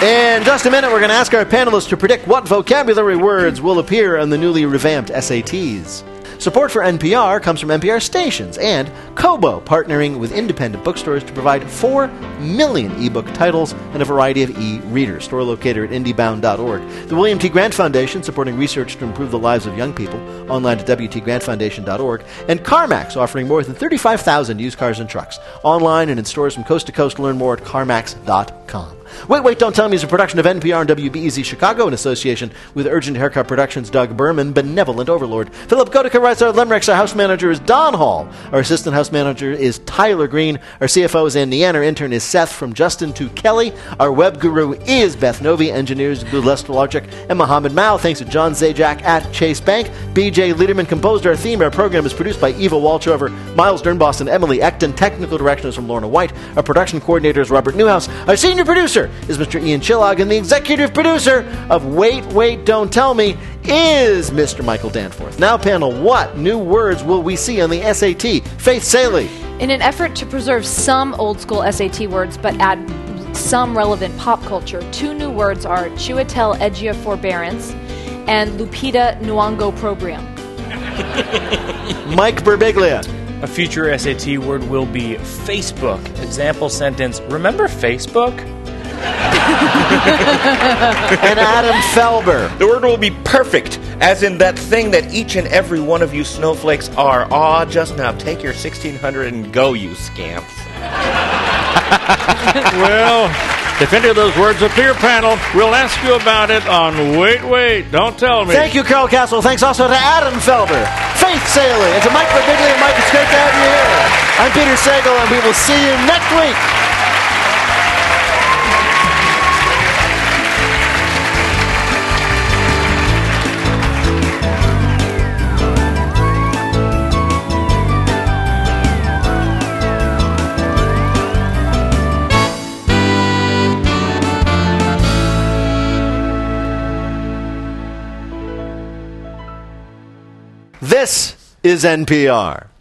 In just a minute, we're going to ask our panelists to predict what vocabulary words will appear on the newly revamped SATs. Support for NPR comes from NPR stations and Kobo, partnering with independent bookstores to provide 4 million ebook titles and a variety of e-readers. Store locator at indiebound.org. The William T. Grant Foundation, supporting research to improve the lives of young people, online at wtgrantfoundation.org. And CarMax, offering more than 35,000 used cars and trucks, online and in stores from coast to coast. Learn more at carmax.com. Wait, Don't Tell Me is a production of NPR and WBEZ Chicago in association with Urgent Haircut Productions' Doug Berman, Benevolent Overlord. Philip Gotica writes our limericks. Our house manager is Don Hall. Our assistant house manager is Tyler Green. Our CFO is Ann Nean. Our intern is Seth from Justin to Kelly. Our web guru is Beth Novi. Engineers Gulest Logic and Mohammed Mao. Thanks to John Zajac at Chase Bank. BJ Liederman composed our theme. Our program is produced by Eva Walchover, Miles Dernbos, and Emily Ecton. Technical direction is from Lorna White. Our production coordinator is Robert Newhouse. Our senior producer is Mr. Ian Chillog, and the executive producer of Wait, Don't Tell Me is Mr. Michael Danforth. Now, panel, what new words will we see on the SAT? Faith Saley. In an effort to preserve some old-school SAT words but add some relevant pop culture, 2 new words are Chiwetel Ejiofor Forbearance and Lupita Nyong'o Program. Mike Birbiglia. A future SAT word will be Facebook. Example sentence, remember Facebook? And Adam Felber. The word will be perfect, as in that thing that each and every one of you snowflakes are. Aw, just now, take your 1600 and go, you scamps. Well, if any of those words appear, panel, we'll ask you about it on Wait, Don't Tell Me. Thank you, Carol Castle. Thanks also to Adam Felber, Faith Saley, and to Mike Birbiglia. Mike, it's great to have you here. I'm Peter Sagal, and we will see you next week. This is NPR.